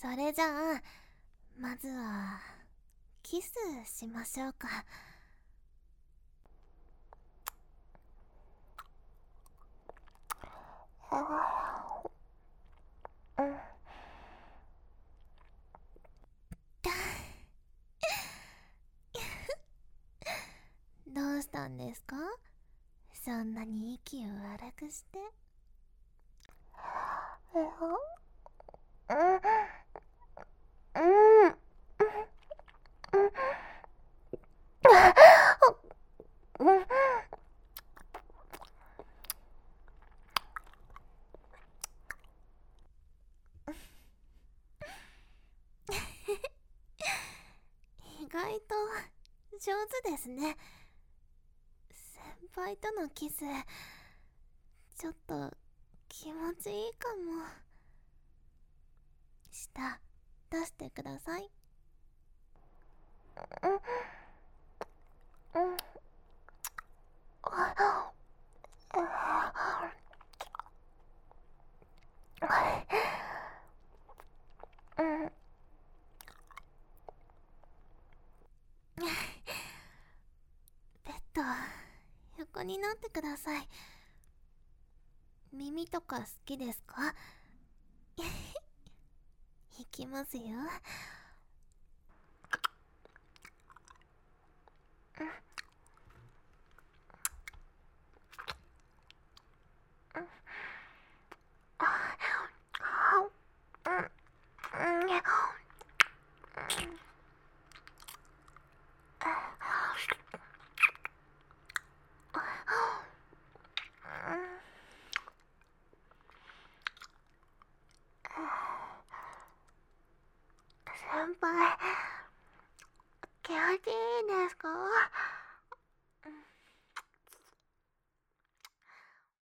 それじゃあまずはキスしましょうか。どうしたんですか、そんなに息を荒くして。意外と上手ですね。先輩とのキスちょっと気持ちいいかも。舌出してください。ベッド横になってください。耳とか好きですか？いきますよ。先輩、気持ちいいですか？